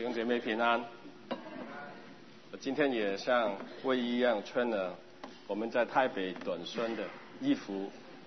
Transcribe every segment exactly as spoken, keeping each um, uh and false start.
弟兄姐妹平安。我今天也像卫一样穿了我们在台北短宣的衣服，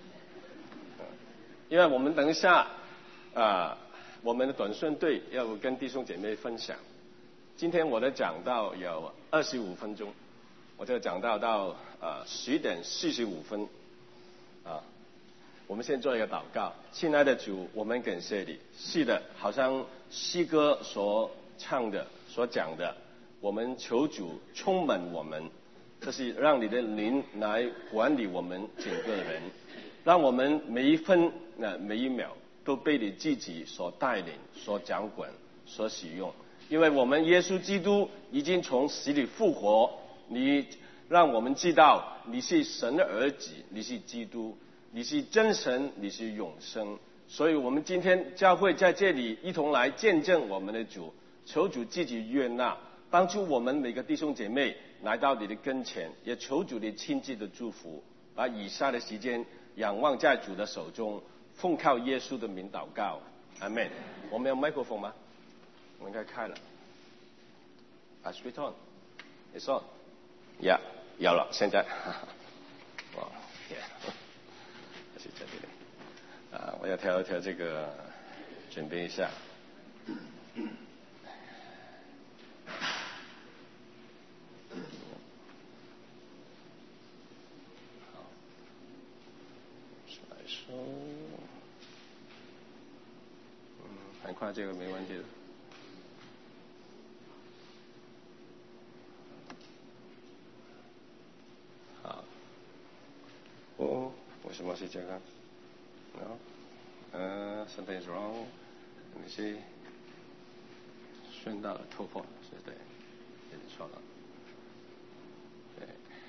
因为我们等一下啊，我们的短宣队要跟弟兄姐妹分享。今天我的讲道有二十五分钟，我就讲到到呃十点四十五分啊。我们先做一个祷告。亲爱的主，我们感谢你。是的，好像诗歌所唱的、所讲的，我们求主充满我们，这是让你的灵来管理我们整个人，让我们每一分、呃、每一秒都被你自己所带领、所掌管、所使用。因为我们耶稣基督已经从死里复活，你让我们知道你是神的儿子，你是基督，你是真神，你是永生。所以我们今天教会在这里一同来见证我们的主，求主自己悦纳，帮助我们每个弟兄姐妹来到你的跟前，也求主你亲自的祝福，把以下的时间仰望在主的手中，奉靠耶稣的名祷告，阿们。我们有麦克风吗？我应该开了。啊 ，switch on， it's on， yeah， 有了，现在，哇 ，yeah， 是在这里。啊，我要调一调这个，准备一下。好，来说，嗯，很快这个没问题的。好，哦，为什么是这个？ No, uh, something's wrong. Let me see. 顺道的突破是对，有点错了。对，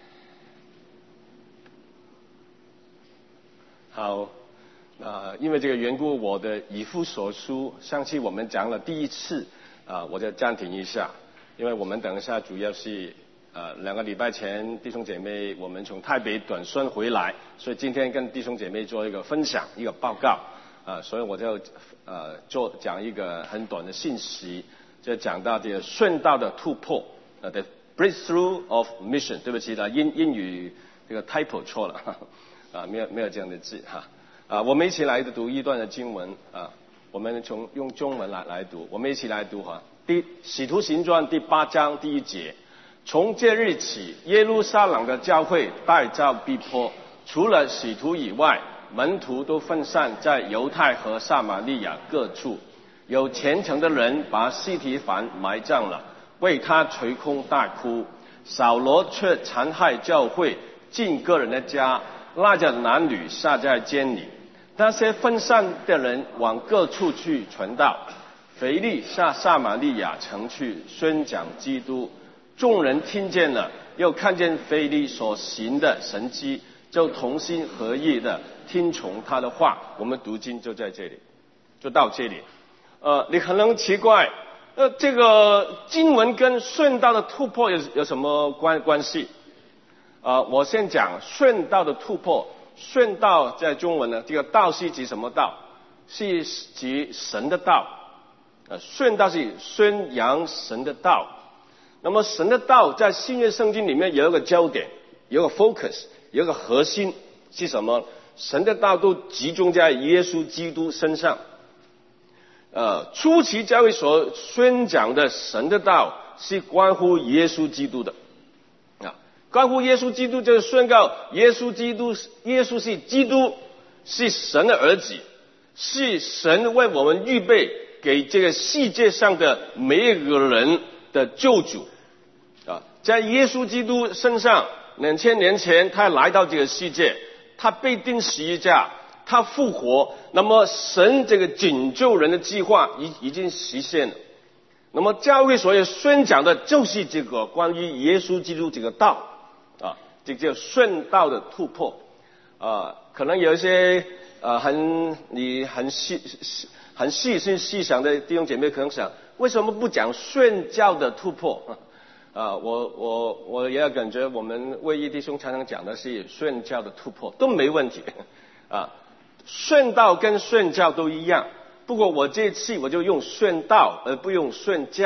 好，呃，因为这个缘故，我的以弗所书上期我们讲了第一次，啊、呃，我就暂停一下，因为我们等一下主要是。呃，两个礼拜前，弟兄姐妹我们从台北短宣回来，所以今天跟弟兄姐妹做一个分享，一个报告。啊、呃，所以我就呃做讲一个很短的信息，就讲到这个顺道的突破，呃 ，the breakthrough of mission。对不起啦，英英语这个 typo 错了，啊、呃，没有没有这样的字哈。啊、呃，我们一起来读一段的经文啊、呃，我们从用中文来来读，我们一起来读哈。第《使徒行传》第八章第一节。从这日起，耶路撒冷的教会待遭逼迫，除了使徒以外，门徒都分散在犹太和撒玛利亚各处。有虔诚的人把司提反埋葬了，为他捶胸大哭。扫罗却残害教会，进个人的家，拉着男女下在监里。那些分散的人往各处去传道。腓力下撒玛利亚城去宣讲基督。众人听见了，又看见腓力所行的神迹，就同心合意的听从他的话。我们读经就在这里，就到这里。呃，你可能奇怪，呃，这个经文跟顺道的突破有有什么关关系？呃，我先讲顺道的突破。顺道在中文呢，这个道是指什么道？是指神的道。呃，顺道是宣扬神的道。那么神的道在新约圣经里面有一个焦点，有一个 focus， 有一个核心是什么？神的道都集中在耶稣基督身上。呃，初期教会所宣讲的神的道是关乎耶稣基督的啊，关乎耶稣基督就是宣告耶稣基督，耶稣是基督，是神的儿子，是神为我们预备给这个世界上的每一个人的救主。啊，在耶稣基督身上，两千年前他来到这个世界，他被钉十字架，他复活，那么神这个拯救人的计划已已经实现了。那么教会所要宣讲的就是这个关于耶稣基督这个道啊，这叫顺道的突破啊。可能有一些呃很你很细很细心细想的弟兄姐妹可能想，为什么不讲宣教的突破？啊，我我我也要感觉我们卫一弟兄常常讲的是宣教的突破，都没问题啊。宣道跟宣教都一样，不过我这次我就用宣道而不用宣教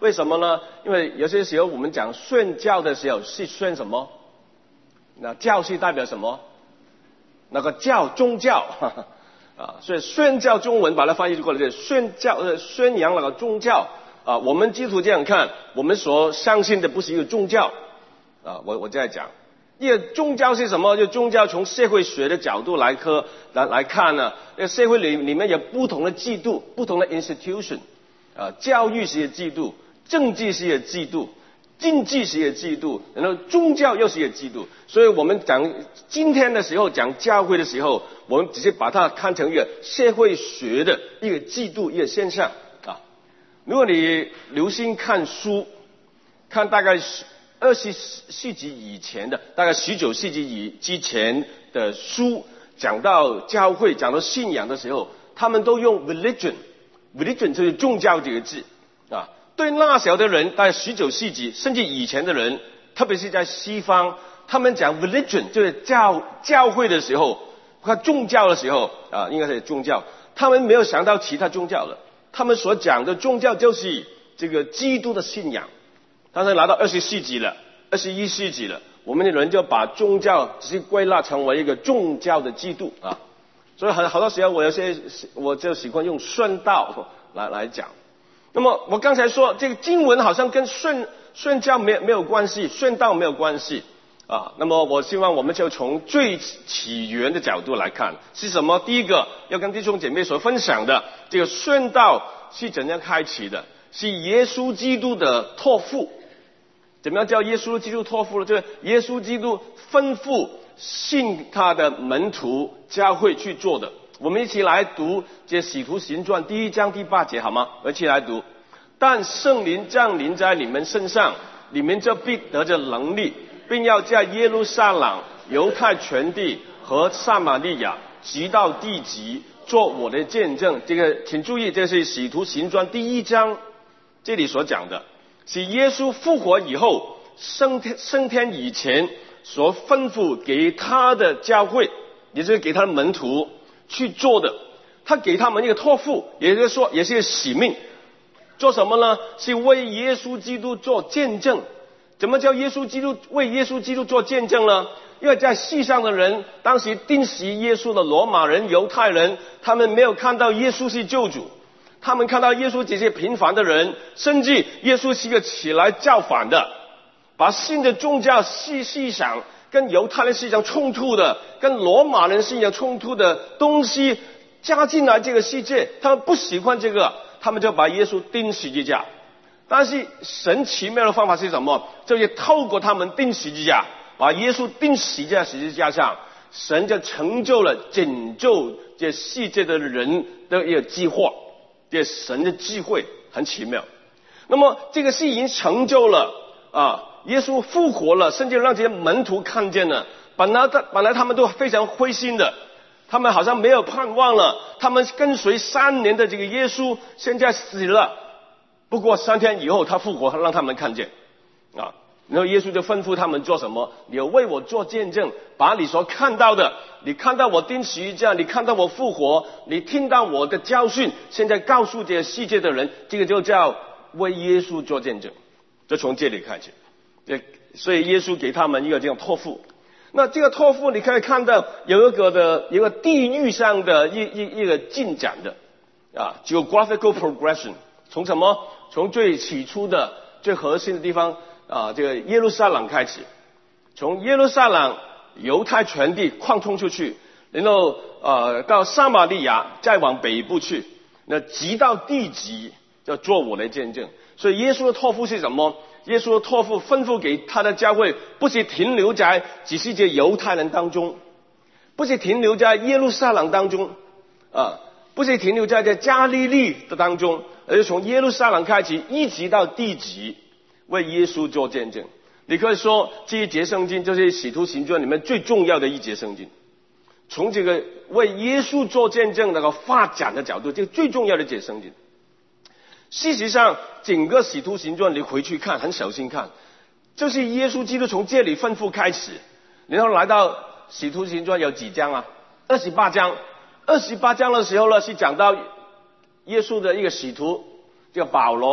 为什么呢？因为有些时候我们讲宣教的时候是宣什么？那教是代表什么？那个教宗教呵呵啊，所以宣教中文把它翻译过来就是宣教呃宣扬那个宗教啊。我们基督徒这样看，我们所相信的不是一个宗教啊。我我在讲。一个宗教是什么？就宗教从社会学的角度来科来来看呢，那个社会里里面有不同的制度，不同的 institution， 啊，教育是一个制度，政治是一个制度，经济是一个制度，然后宗教又是一个制度。所以我们讲今天的时候讲教会的时候，我们只是把它看成一个社会学的一个制度一个现象啊。如果你留心看书，看大概是二十世纪以前的，大概十九世纪以之前的书，讲到教会、讲到信仰的时候，他们都用 religion，religion 就是宗教这个字啊。对那时候的人，大概十九世纪甚至以前的人，特别是在西方，他们讲 religion 就是教教会的时候，看宗教的时候啊，应该是宗教，他们没有想到其他宗教了。他们所讲的宗教就是这个基督的信仰。但是来到二十世纪了，二十一世纪了，我们的人就把宗教只是归纳成为一个宗教的制度啊。所以很好多时候我有些我就喜欢用顺道来来讲。那么我刚才说这个经文好像跟顺顺教没有没有关系，顺道没有关系啊。那么我希望我们就从最起源的角度来看是什么。第一个要跟弟兄姐妹所分享的，这个顺道是怎样开启的，是耶稣基督的托付。怎么样叫耶稣基督托付呢？就是耶稣基督吩咐信他的门徒教会去做的。我们一起来读这使徒行传第一章第八节好吗？我一起来读。但圣灵降临在你们身上，你们就必得着能力，并要在耶路撒冷、犹太全地和撒玛利亚直到地极做我的见证。这个请注意，这是使徒行传第一章这里所讲的，是耶稣复活以后升天升天以前所吩咐给他的教会，也就是给他的门徒去做的。他给他们一个托付，也就是说也是一个使命。做什么呢？是为耶稣基督做见证。怎么叫耶稣基督为耶稣基督做见证呢？因为在世上的人，当时钉死耶稣的罗马人、犹太人，他们没有看到耶稣是救主，他们看到耶稣这些平凡的人，甚至耶稣是一个起来造反的，把新的宗教思思想跟犹太人思想冲突的，跟罗马人思想冲突的东西加进来这个世界，他们不喜欢这个，他们就把耶稣钉十字架。但是神奇妙的方法是什么？就是透过他们钉十字架，把耶稣钉十字架十字架上，神就成就了拯救这世界的人的一个计划。这神的智慧很奇妙。那么这个事已经成就了啊，耶稣复活了，甚至让这些门徒看见了。本来他本来他们都非常灰心的，他们好像没有盼望了，他们跟随三年的这个耶稣现在死了。不过三天以后他复活，让他们看见啊。然后耶稣就吩咐他们做什么？你要为我做见证，把你所看到的，你看到我钉十字架，你看到我复活，你听到我的教训，现在告诉这个世界的人，这个就叫为耶稣做见证。就从这里开始，所以耶稣给他们一个这样托付。那这个托付你可以看到有一个的有一个地域上的一一一个进展的啊 geographical progression。从什么？从最起初的最核心的地方啊，这个耶路撒冷开始，从耶路撒冷犹太全地扩充出去，然后呃到撒玛利亚，再往北部去，那直到地极，要做我的见证。所以耶稣的托付是什么？耶稣的托付吩咐给他的教会，不是停留在只是这犹太人当中，不是停留在耶路撒冷当中啊，不是停留在这加利利的当中，而是从耶路撒冷开始，一直到地极，为耶稣做见证。你可以说这一节圣经就是使徒行传里面最重要的一节圣经。从这个为耶稣做见证那个发展的角度，这个最重要的一节圣经。事实上整个使徒行传你回去看，很小心看，就是耶稣基督从这里吩咐开始，然后来到使徒行传有几章啊？二十八章。二十八章的时候呢，是讲到耶稣的一个使徒，这个保罗，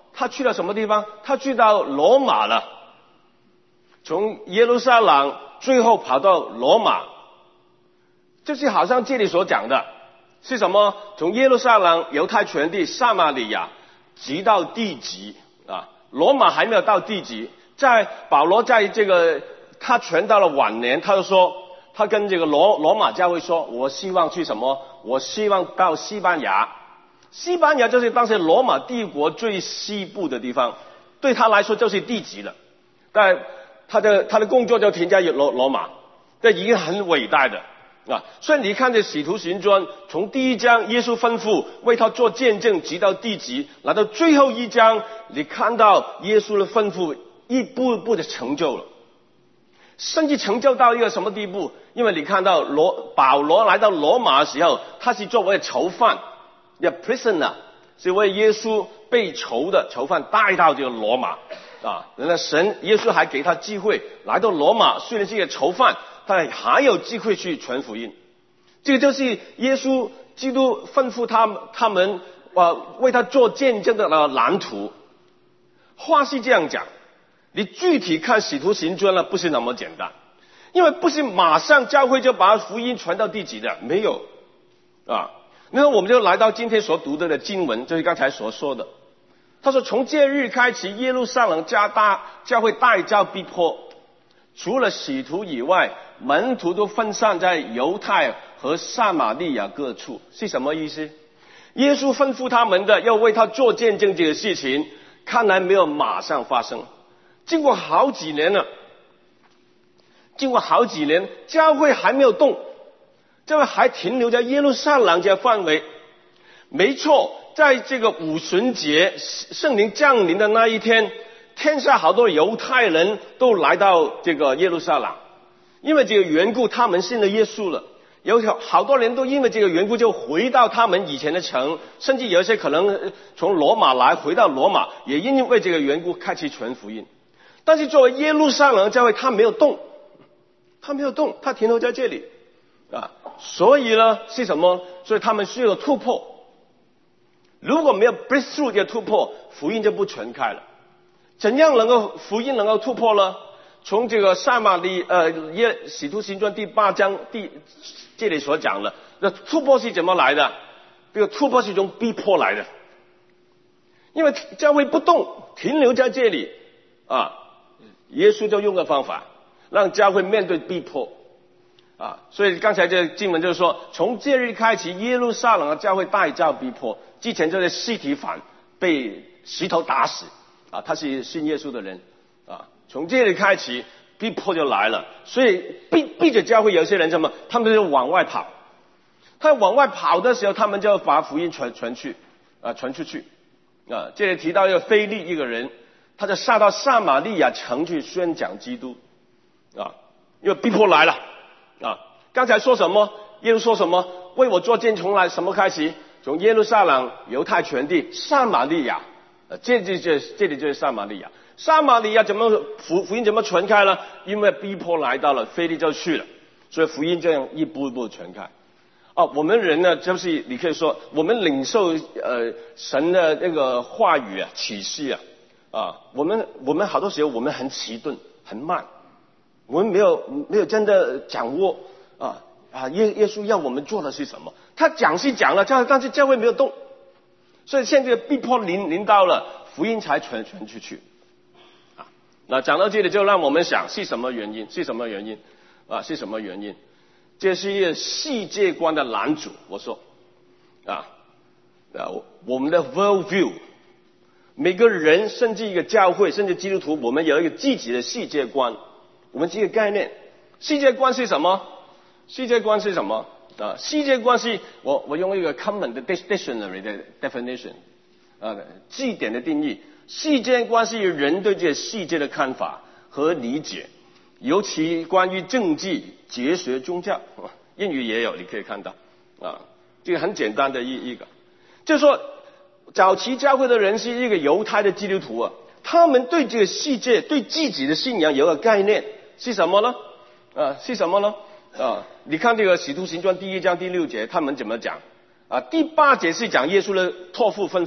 他去了什么地方？他去到罗马了。从耶路撒冷最后跑到罗马，就是好像这里所讲的是什么？从耶路撒冷、犹太全地、撒玛利亚，直到地极啊。罗马还没有到地极，在保罗在这个他传到了晚年，他就说，他跟这个罗罗马教会说，我希望去什么？我希望到西班牙。西班牙就是当时罗马帝国最西部的地方，对他来说就是地极了。但他的他的工作就停在罗罗马，这已经很伟大的啊。所以你看这使徒行传，从第一章耶稣吩咐为他做见证，直到地极，来到最后一章，你看到耶稣的吩咐一步一步的成就了，甚至成就到一个什么地步？因为你看到罗保罗来到罗马的时候，他是作为囚犯，一 prisoner， 是为耶稣被囚的囚犯带到这个罗马啊。然后神耶稣还给他机会来到罗马，虽然是一个囚犯，他还有机会去传福音。这个就是耶稣基督吩咐他们他们呃为他做见证的蓝图。话是这样讲，你具体看使徒行传呢，不是那么简单，因为不是马上教会就把福音传到地极的，没有啊。那我们就来到今天所读的经文，就是刚才所说的。他说，从这日开始，耶路撒冷加大教会大遭逼迫，除了使徒以外，门徒都分散在犹太和撒玛利亚各处。是什么意思？耶稣吩咐他们的要为他做见证这个事情，看来没有马上发生。经过好几年了，经过好几年，教会还没有动，教会还停留在耶路撒冷这范围。没错，在这个五旬节圣灵降临的那一天，天下好多犹太人都来到这个耶路撒冷，因为这个缘故，他们信了耶稣了。有好多人都因为这个缘故就回到他们以前的城，甚至有一些可能从罗马来回到罗马，也因为这个缘故开始传福音。但是作为耶路撒冷教会，他没有动，他没有动，他停留在这里啊。所以呢，是什么？所以他们需要突破。如果没有 breakthrough 的突破，福音就不传开了。怎样能够福音能够突破呢？从这个撒玛利呃耶使徒行传第八章第这里所讲的，那突破是怎么来的？这个突破是从逼迫来的，因为教会不动，停留在这里啊。耶稣就用个方法，让教会面对逼迫啊。所以刚才这经文就是说，从这日开始，耶路撒冷的教会大遭逼迫。之前这些司提反被石头打死啊，他是信耶稣的人啊。从这里开始，逼迫就来了，所以逼逼着教会有些人什么，他们就往外跑。他往外跑的时候，他们就把福音传传去啊，传出去啊。这里提到一个腓利一个人，他就下到撒玛利亚城去宣讲基督啊，因为逼迫来了啊。刚才说什么？耶稣说什么？为我做见证，从来什么开始？从耶路撒冷、犹太全地、撒玛利亚，呃，这这这这里就是撒玛利亚。撒玛利亚怎么福福音怎么传开了？因为逼迫来到了，腓利就去了，所以福音这样一步一步传开。哦，我们人呢，就是你可以说，我们领受呃神的那个话语啊、启示啊，啊，我们我们好多时候我们很迟钝、很慢，我们没有没有真的掌握啊。啊，耶耶稣要我们做的是什么？他讲是讲了，教但是教会没有动，所以现在逼迫临临到了，福音才传传出去。啊，那讲到这里就让我们想是什么原因？是什么原因？啊，是什么原因？这是一个世界观的拦阻。我说，啊啊，我们的 world view， 每个人甚至一个教会，甚至基督徒，我们有一个自己的世界观，我们这个概念，世界观是什么？世界观是什么啊？世界观是我我用一个 common 的 dictionary 的 definition 啊，字典的定义。世界观是人对这个世界的看法和理解，尤其关于政治、哲学、宗教，英语也有，你可以看到啊，这个很简单的一一个，就是说，早期教会的人是一个犹太的基督徒啊，他们对这个世界、对自己的信仰有个概念，是什么呢？啊，是什么呢？啊，你看这个《使徒行传》第一章第六节，他们怎么讲？啊，第八节是讲耶稣的托付吩咐，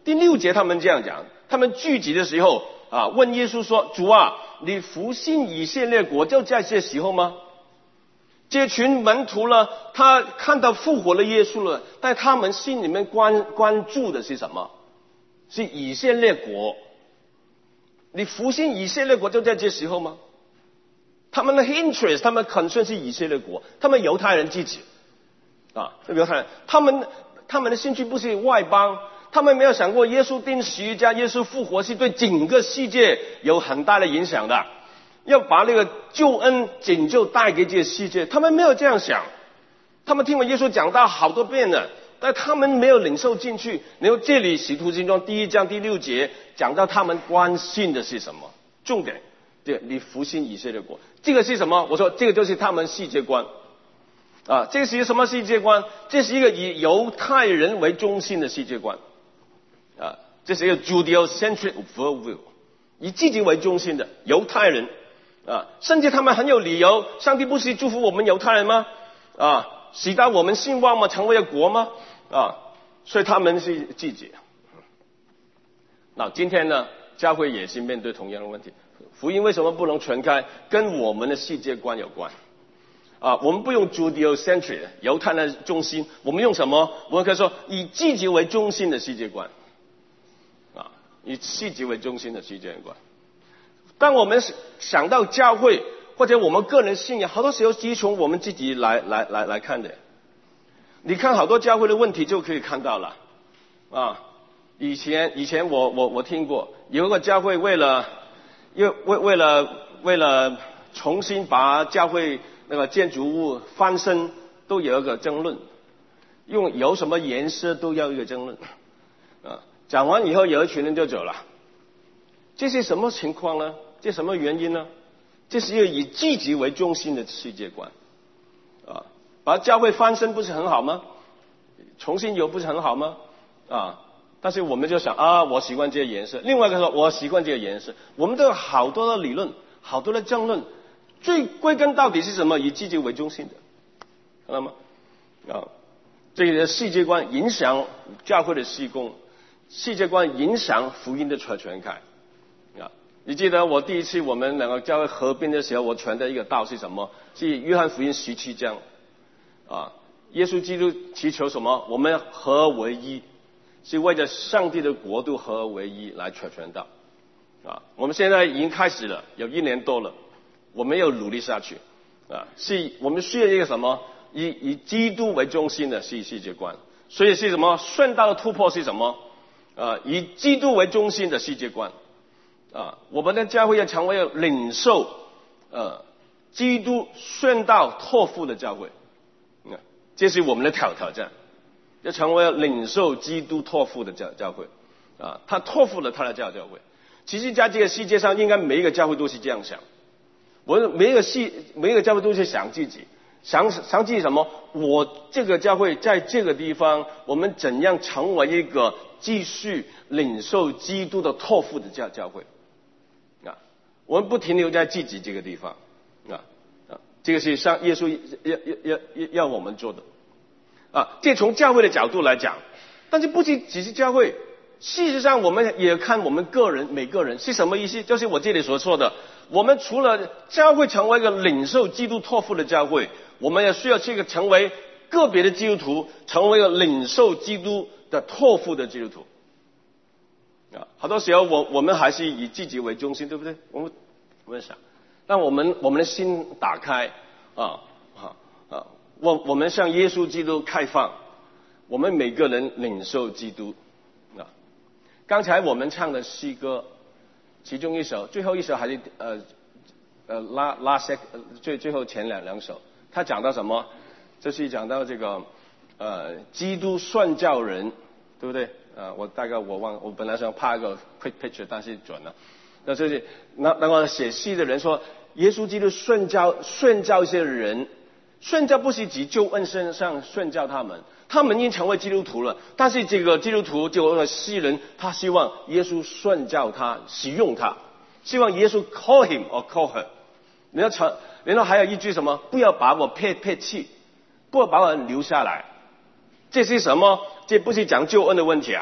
第六节他们这样讲，他们聚集的时候啊，问耶稣说：主啊，你复兴以色列国就在这时候吗？这群门徒呢，他看到复活了耶稣了，但他们心里面关关注的是什么？是以色列国。你复兴以色列国就在这时候吗？他们的 interest， 他们 concern 是以色列国，他们犹太人自己啊，犹太人，他们他们的兴趣不是外邦，他们没有想过耶稣钉十字架，耶稣复活是对整个世界有很大的影响的，要把那个救恩拯救带给这个世界，他们没有这样想。他们听完耶稣讲道好多遍了，但他们没有领受进去。然后这里使徒行传第一章第六节讲到他们关心的是什么？重点，对，你复兴以色列国，这个是什么？我说这个就是他们世界观啊，这是一个什么世界观？这是一个以犹太人为中心的世界观啊，这是一个 Judeo-centric worldview， 以自己为中心的犹太人啊，甚至他们很有理由，上帝不是祝福我们犹太人吗？啊，使到我们兴旺吗？成为了国吗？啊，所以他们是自己。那今天呢，教会也是面对同样的问题，福音为什么不能传开？跟我们的世界观有关。啊，我们不用 Judeo-centric 犹太人中心，我们用什么？我们可以说以自己为中心的世界观，啊，以自己为中心的世界观。当我们想到教会或者我们个人信仰，好多时候是从我们自己来来来来看的。你看好多教会的问题就可以看到了，啊，以前以前我我我听过有一个教会为了为为为了为了重新把教会那个建筑物翻身，都有一个争论，用有什么颜色都要一个争论，啊，讲完以后有一群人就走了，这是什么情况呢？这什么原因呢？这是一个以自己为中心的世界观，啊，把教会翻身不是很好吗？重新有不是很好吗？啊，但是我们就想啊，我习惯这个颜色，另外一个说我习惯这个颜色，我们都有好多的理论，好多的争论。最归根到底是什么？以自己为中心的，看到吗？啊，这个世界观影响教会的事工，世界观影响福音的传传开。啊，你记得我第一次我们两个教会合并的时候，我传的一个道是什么？是约翰福音十七章。啊，耶稣基督祈求什么？我们合为一，是为着上帝的国度合为一来传传道。啊，我们现在已经开始了，有一年多了。我们要努力下去，啊，是我们需要一个什么？以以基督为中心的世世界观，所以是什么？顺道的突破是什么？啊，以基督为中心的世界观，啊，我们的教会要成为领受，呃，基督顺道托付的教会，啊，这是我们的挑挑战，要成为领受基督托付的教教会，啊，他托付了他的教教会。其实，在这个世界上，应该每一个教会都是这样想。我每一个系每一个教会都是想自己，想想自己什么？我这个教会在这个地方，我们怎样成为一个继续领受基督的托付的教教会？啊，我们不停留在自己这个地方，啊啊，这个是上耶稣要要要要要我们做的，啊，这从教会的角度来讲，但是不仅只是教会，事实上我们也看我们个人每个人是什么意思？就是我这里所说的。我们除了教会成为一个领受基督托付的教会，我们也需要这个成为个别的基督徒，成为一个领受基督的托付的基督徒。啊，好多时候我我们还是以自己为中心，对不对？我们我们想，让我们我们的心打开啊啊啊！我我们向耶稣基督开放，我们每个人领受基督啊。刚才我们唱的诗歌。其中一首，最后一首还是呃呃拉拉塞最最后前两两首，他讲到什么？就是讲到这个呃基督宣教人，对不对？呃，我大概我忘，我本来想拍一个 quick picture， 但是准了。那就是那那个写诗的人说，耶稣基督宣教宣教一些人，宣教不是指救恩身上宣教他们。他们已经成为基督徒了，但是这个基督徒这个诗人，他希望耶稣宣教他，使用他，希望耶稣 call him or call her。然后，然后还有一句什么？不要把我撇撇弃，不要把我留下来。这是什么？这不是讲救恩的问题啊，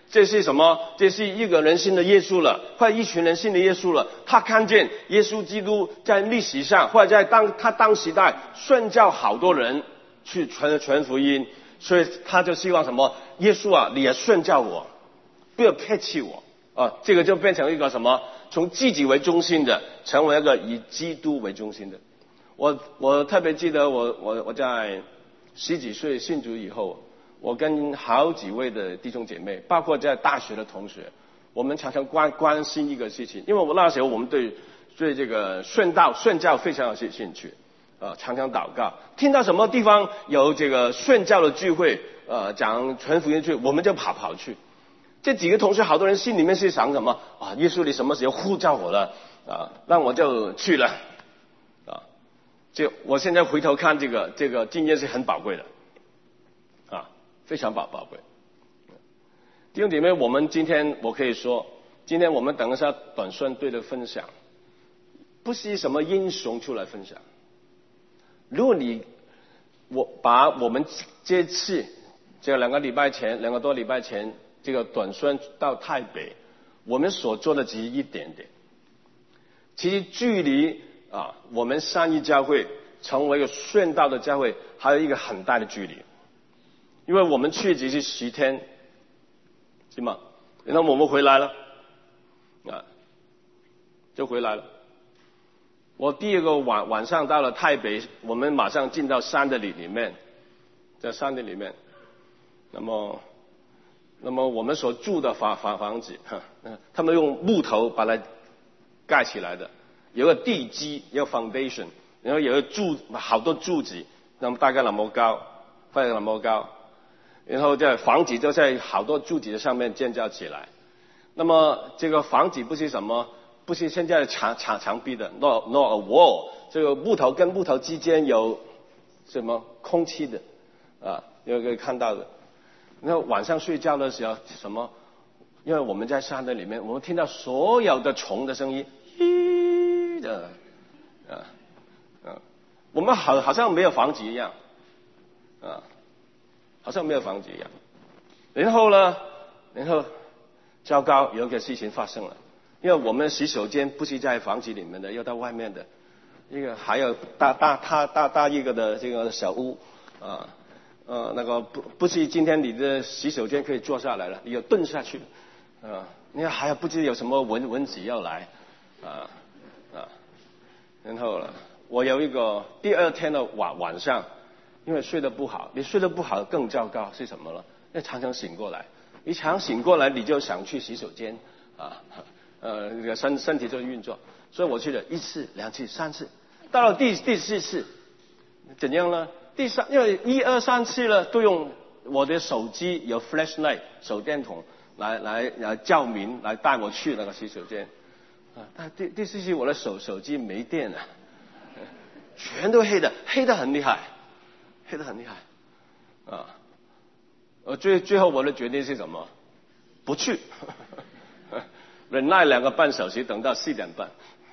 这是什么？这是一个人信的耶稣了，或者一群人信的耶稣了。他看见耶稣基督在历史上，或者在当他当时代宣教好多人去传传福音，所以他就希望什么？耶稣啊，你也宣教我，不要撇弃我啊！这个就变成一个什么？从自己为中心的，成为一个以基督为中心的。我我特别记得我我我在十几岁信主以后。我跟好几位的弟兄姐妹，包括在大学的同学，我们常常关关心一个事情，因为我那时候我们对对这个宣道宣教非常有兴趣，呃，常常祷告，听到什么地方有这个宣教的聚会，呃，讲传福音聚会，我们就跑跑去。这几个同学，好多人心里面是想什么啊？耶稣，你什么时候呼召我了啊？那我就去了啊。就我现在回头看这个这个经验是很宝贵的。非常宝宝贵，弟兄姐妹，我们今天我可以说，今天我们等一下短宣队的分享，不是什么英雄出来分享。如果你我把我们这次这个两个礼拜前、两个多礼拜前这个短宣到台北，我们所做的只是一点点，其实距离啊我们三一教会成为一个宣道的教会，还有一个很大的距离。因为我们去只是十天，是吗？然后我们回来了，啊，就回来了。我第二个晚晚上到了台北，我们马上进到山的里里面，在山的里面，那么，那么我们所住的房房房子，哈，他们用木头把它盖起来的，有个地基，有个 foundation， 然后有个柱，好多柱子，那么大概那么高，大概那么高。然后在房子就在好多柱子的上面建造起来。那么这个房子不是什么，不是现在的墙墙墙壁的 ，not not a wall， 这个木头跟木头之间有什么空气的啊，有可以看到的。然后晚上睡觉的时候什么？因为我们在山的里面，我们听到所有的虫的声音，咦的啊啊，我们好好像没有房子一样啊。好像没有房子一样。然后呢，然后糟糕，有一个事情发生了，因为我们洗手间不是在房子里面的，要到外面的，一个还有大大大大大一个的这个小屋啊，呃，那个不不是今天你的洗手间可以坐下来了，你要蹲下去啊，你还有不知有什么蚊蚊子要来啊啊，然后了，我有一个第二天的晚晚上。因为睡得不好，你睡得不好更糟糕是什么了？那常常醒过来，一常醒过来你就想去洗手间啊，呃，这个身身体就运作，所以我去了一次、两次、三次，到了第第四次，怎样呢？第三，因为一二三次了，都用我的手机有 flashlight 手电筒来来来照明来带我去那个洗手间啊，但第第四次我的手手机没电了，全都黑的，黑得很厉害。黑得很厉害，啊，呃，最最后我的决定是什么？不去，忍耐两个半小时，等到四点半。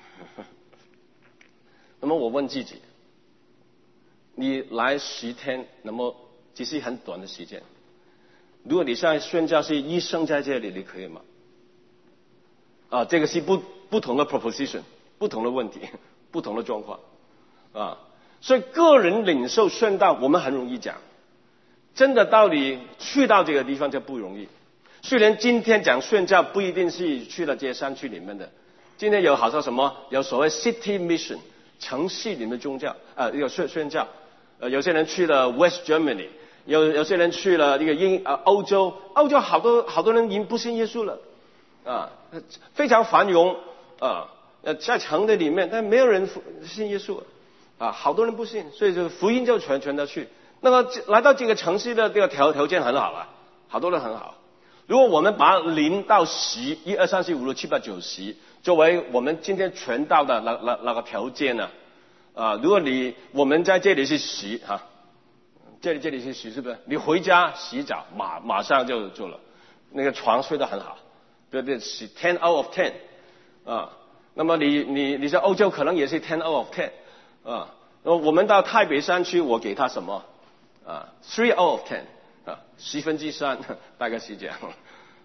那么我问自己，你来十天，那么只是很短的时间。如果你现在宣教是医生在这里，你可以吗？啊，这个是不不同的 proposition， 不同的问题，不同的状况，啊。所以个人领受宣道我们很容易讲，真的到底去到这个地方就不容易。虽然今天讲宣教不一定是去了这些山区里面的，今天有好像什么有所谓 city mission 城市里面的宗教啊，有宣宣教，呃有些人去了 West Germany， 有有些人去了这个英啊欧洲，欧洲好多好多人已经不信耶稣了啊，非常繁荣啊，呃在城的里面，但没有人信耶稣。啊，好多人不信，所以这个福音就传传到去。那么来到这个城市的这个条条件很好了，好多人很好。如果我们把零到十，一二三四五六七八九十作为我们今天传道的那那那个条件呢？啊，如果你我们在这里是十哈、啊，这里这里是十，是不是？你回家洗澡，马马上就做了，那个床睡得很好，对不对？是 ten out of ten 啊。那么你你你在欧洲可能也是 ten out of ten。啊，我们到太北山区，我给他什么？啊 ，three out of ten， 啊，十分之三，大概是这样。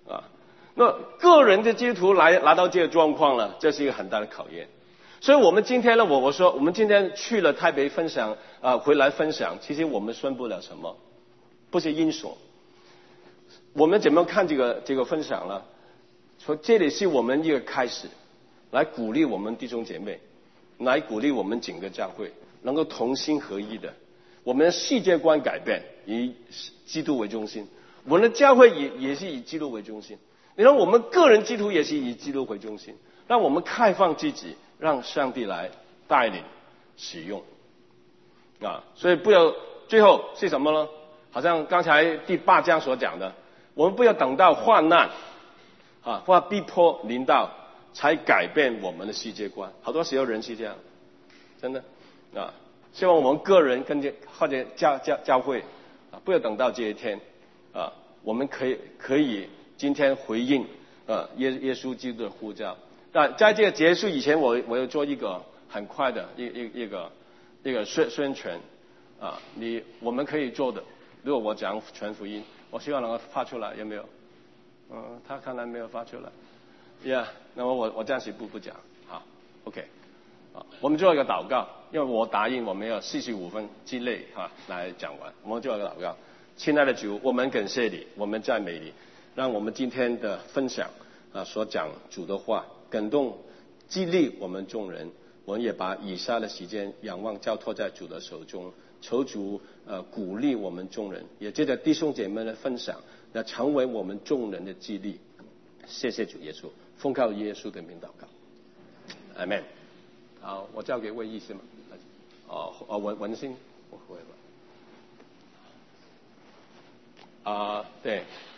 啊。那个人的基督徒来拿到这个状况呢，这是一个很大的考验。所以我们今天呢，我我说我们今天去了台北分享啊、呃，回来分享，其实我们算不了什么，不是因所。我们怎么看这个这个分享呢？说这里是我们一个开始，来鼓励我们弟兄姐妹，来鼓励我们整个教会能够同心合一的。我们的世界观改变，以基督为中心；我们的教会也也是以基督为中心。你看，我们个人基督也是以基督为中心，让我们开放自己，让上帝来带领使用啊！所以不要最后是什么呢？好像刚才第八章所讲的，我们不要等到患难啊或逼迫临到，才改变我们的世界观。好多时候人是这样，真的啊！希望我们个人跟着或者教教教会啊，不要等到这一天啊，我们可以可以。今天回应呃耶耶稣基督的呼召。那在这个结束以前，我我要做一个很快的一一一个一个宣宣传啊，你我们可以做的。如果我讲全福音，我希望能够发出来，有没有？嗯，他看来没有发出来。Yeah， 那么我我暂时不不讲，好 ，OK， 啊，我们做一个祷告，因为我答应我们要四十五分之内哈来讲完，我们做一个祷告。亲爱的主，我们感谢你，我们赞美你。让我们今天的分享啊，所讲主的话感动激励我们众人，我们也把以下的时间仰望交托在主的手中，求主呃鼓励我们众人，也借着弟兄姐妹的分享，那成为我们众人的激励。谢谢主耶稣，奉靠耶稣的名祷告，阿们。好，我交给魏医师嘛。哦哦文文心，我会吧。啊、呃，对。